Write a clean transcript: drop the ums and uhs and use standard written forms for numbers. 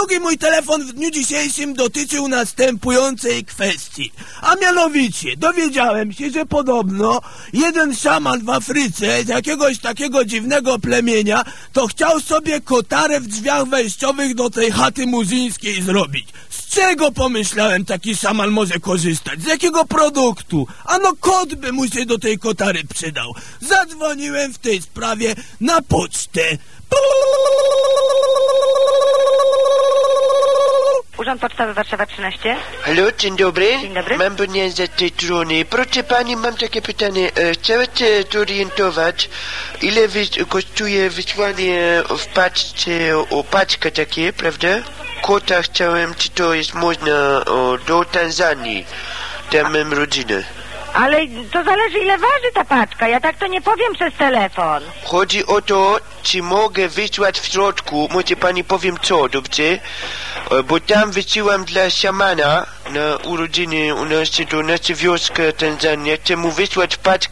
Drugi mój telefon w dniu dzisiejszym dotyczył następującej kwestii. A mianowicie, dowiedziałem się, że podobno jeden szaman w Afryce z jakiegoś takiego dziwnego plemienia to chciał sobie kotarę w drzwiach wejściowych do tej chaty muzyńskiej zrobić. Z czego, pomyślałem, taki szaman może korzystać? Z jakiego produktu? Ano kot by mu się do tej kotary przydał. Zadzwoniłem w tej sprawie na pocztę. Urząd Pocztowy Warszawa 13. Halo, dzień dobry. Dzień dobry. Mam Bonianza z tej strony. Proszę pani, mam takie pytanie. Chciałem się zorientować, ile kosztuje wysłanie w paczce, paczka takie, prawda? Kota chciałem, czy to jest można do Tanzanii. Tam mam rodzinę. Ale to zależy, ile waży ta paczka. Ja tak to nie powiem przez telefon. Chodzi o to, czy mogę wysłać w środku, może pani powiem co, dobrze? Bo tam wysyłam dla szamana na urodziny u nas, do naszej wioski Tanzanii. Chcę mu wysłać paczkę